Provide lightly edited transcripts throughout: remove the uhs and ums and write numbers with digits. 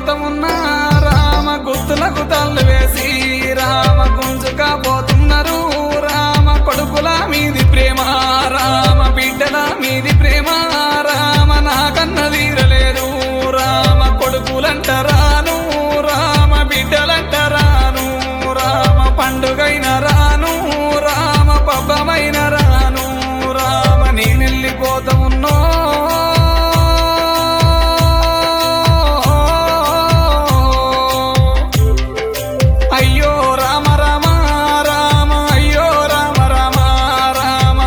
పోతమున్నా రామ గుర్తులకు తల్లు వేసి రామ గుంజుకపోతున్నారు రామ కొడుకుల మీది ప్రేమ రామ బిడ్డల మీది ప్రేమ రామ నాకన్న తీరలేదు రామ కొడుకులంటరాను రామ బిడ్డలంటరాను రామ పండుగైన రాను రామ పబ్బమైన రాను రామ నేనెళ్ళిపోతా ఉన్నో అయ్యో రామ రామ రామ అయ్యో రామ రామ రామ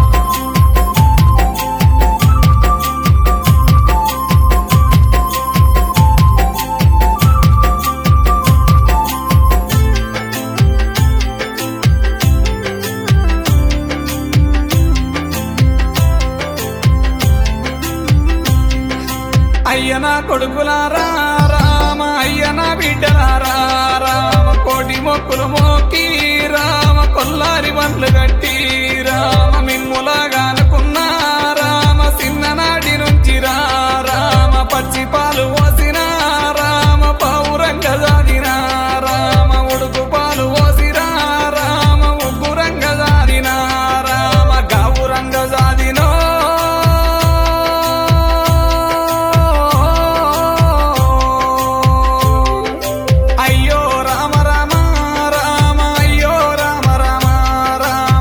అయ్యనా కొడుకులారా రామ అయ్యనా బిడ్డలారా రామ కోటి మొక్కులు మోకి రామ కొల్లారి బండ్లు కట్టి రామ మిమ్ములాగా అనుకున్నా రామ చిన్ననాటి నుంచి రామ పచ్చి పాలు పోసిన రామ పౌరంగ జాదిన రామ ఉడుకు పాలు పోసిరా రామ ఉగ్గురంగ జాదిన రామ గౌరంగ జాదినో అయ్యో రామ రామ రామ అయ్యో రామ రామ రామ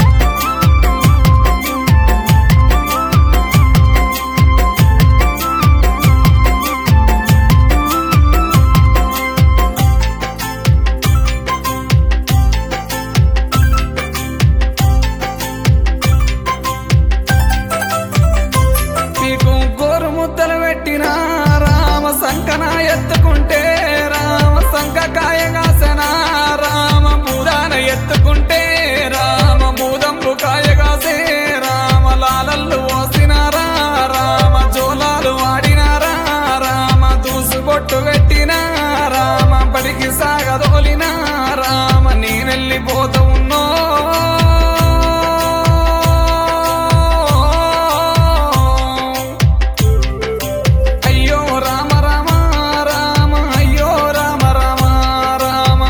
నీకు గోరు ముద్దలు పెట్టిన రామ సంకన ఎత్తుకుంటే రామ సంకకాయ కాసన రామ బూదాన ఎత్తుకుంటే రామ బూదంబు కాయ కాసే రామ లాలల్లు పోసినారా రామ జోలాలు వాడినారా రామ దూసుబొట్టు పెట్టిన రామ బడికి సాగదోలిన రామ నేనెళ్ళిపోతా ఉన్నో అయ్యో రామ రామ రామ అయ్యో రామ రామ రామ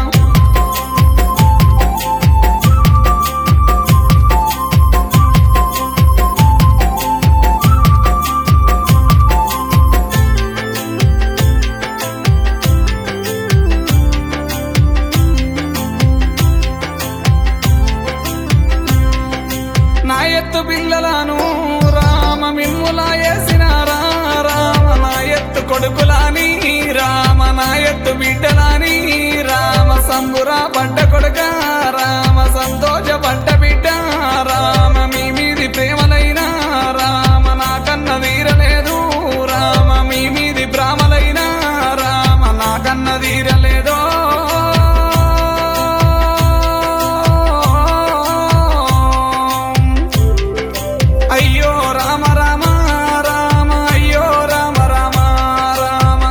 నా ఎత్తు పిల్లలను రామ మిమ్ములా వేసినారా రామ నా ఎత్తు కొడుకులాని రామ నా ఎత్తు బిడ్డలాని రామ సంబురా పడ్డ కొడుక రామ సంతోష పడ్డ బిడ్డ రామ మీ మీది ప్రేమలైనా రామ నాకన్న తీరలేదు రామ మీ మీది భ్రామలైనా రామ నాకన్న తీరలేదో అయ్యో రామ రామ రామ అయ్యో రామ రామ రామ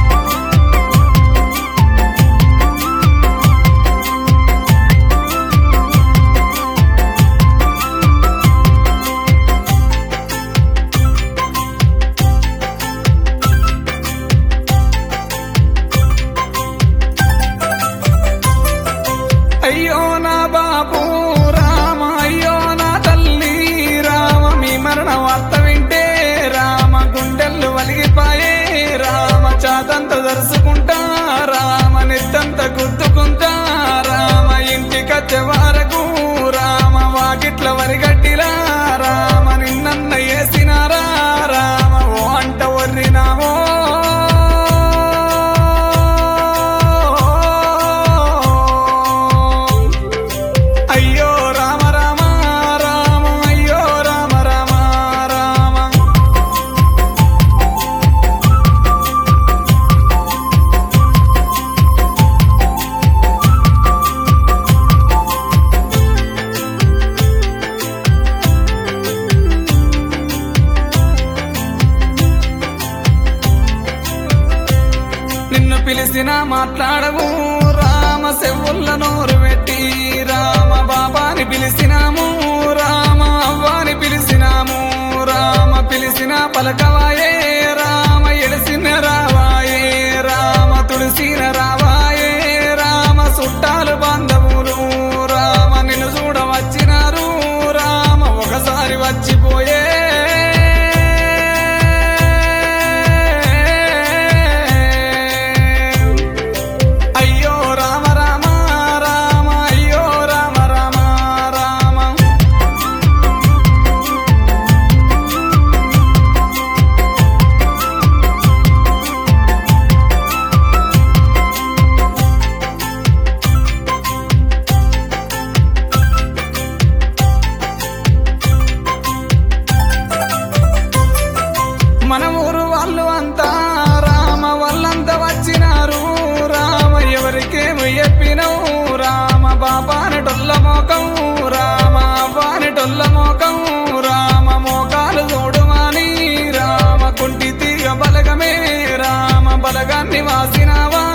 అయ్యో నా బాబు రామ అయ్యో నా తల్లి రామ మీ మరణ వార్త వింటే రామ గుండెళ్ళు వలిగిపాయే రామ చాతంత దరుచుకుంటా రామ నెత్తంత గుద్దుకుంటా రామ ఇంటికొచ్చే వరకు రామ వాకిట్ల వరిగట్టిలా రామ నిన్నన్న వేసినారా రామ ఓ అంట వర్రినామో అయ్యో రామ రామ రామ అయ్యో రామ రామ రామ నిన్ను పిలిచిన మాట్లాడవు రామ సెవ్వుల్ల నోరు పెట్టి రామ బాబాని పిలిచినాము రామ అవ్వాని పిలిచినాము రామ పిలిచిన పలకవాయే రామ ఎడిసిన రావాయే రామ బంధువులంతా రామ వాళ్ళంతా వచ్చినారు రామ ఎవరికేమి చెప్పినవు రామ బాబాని టొల్ల మోకం రామ బాని టొల్ల మోకం రామ మోకాలు చూడుమాని రామ కుంటి తీగ బలగమే రామ బలగాన్ని వాసినావా